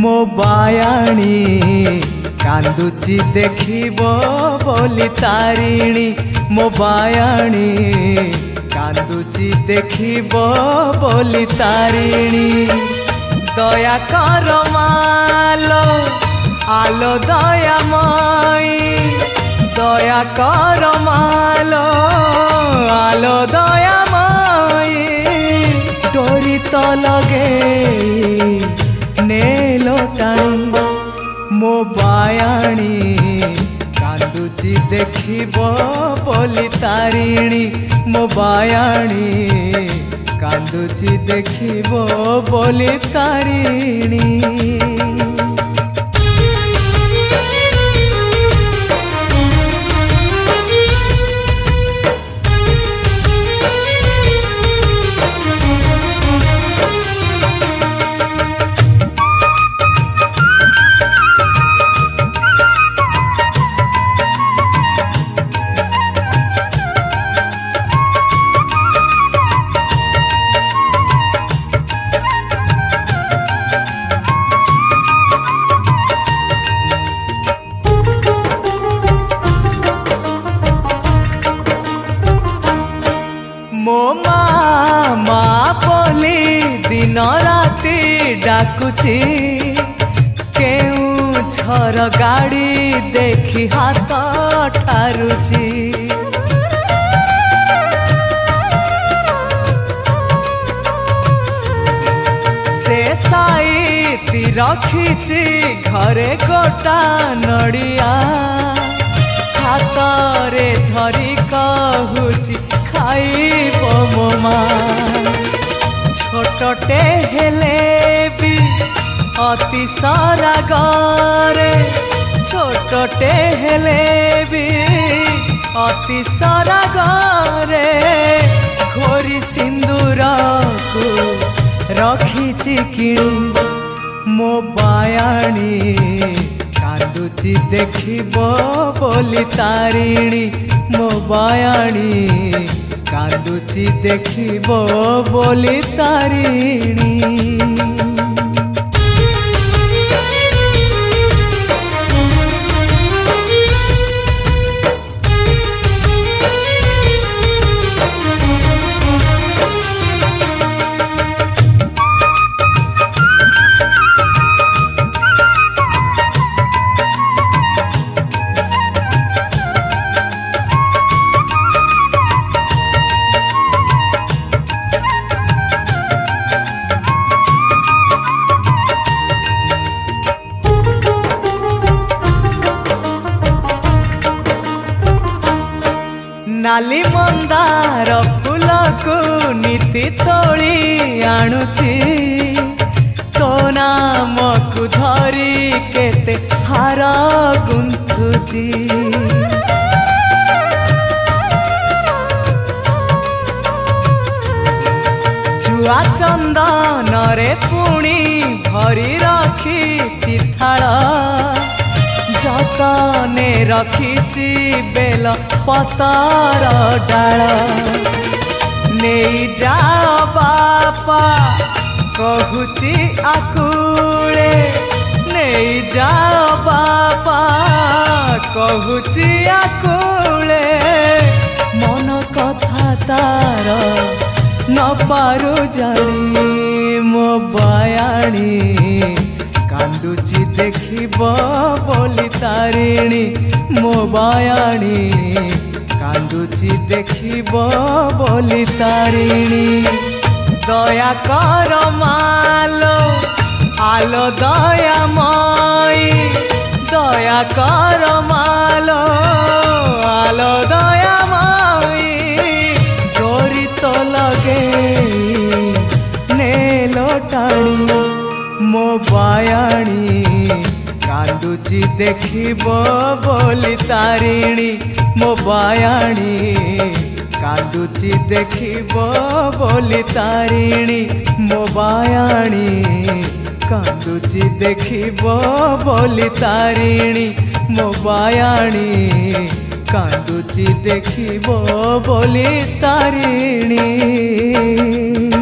मो बायाणी कांदुची देखिबो बोली तारिणी मो बायाणी कांदुची देखिबो बोली तारिणी दया कर मालो आलो दयामयी दया कर मालो आलो दयामयी डोरी तो लगे नेलो टाणी मो बायाणी कांदुची देखिबो बोली तारिणी मो बायाणी कांदुची देखिबो बोली तारिणी। मो मामा बोली दिन राति डाकुची केउ झर गाड़ी देखी हाथ ठारुची से साईती रखीची घरे गोटा नड़िया हाथ रे धरी कहूची खाइबो मो माँ छोटटे हेले भी अति सारा गरे छोटटे हेले भी अति सारा गरे घोरी सिंदूर को रखीची किणी मो बायाणी कांदुची देखिबो बोली तारिणी मो बायाणी कांदुची देखिबो बोली तारिणी। नाली मंदार फूल को नीति तोड़ी आणुची तो नाम को धरी केते हार गुंथुची जुआ चंदन रे पुणी भरी रखी चिथाड़ जतने रखीची बेल पतार डाल नहीं जाओ बापा कहूची आकुले नहीं जाओ बापा कहूची आकुले मन कथा तार न पारु जानी मो बायाणी कांदुची देखिबो बोली तारिणी मो बायाणी कांदुची देखिबो बोली तारिणी दया कर मालो आलो दयामयी दया कर मालो आलो दयामयी डोरी तो लगे नेलो टाणी मो बायाणी कांदुची देखिबो बोली तारिणी मो बायाणी कांदुची देखिबो बोली तारिणी मो बायाणी कांदुची देखिबो बोली तारिणी मो बायाणी कांदुची देखिबो बोली तारिणी।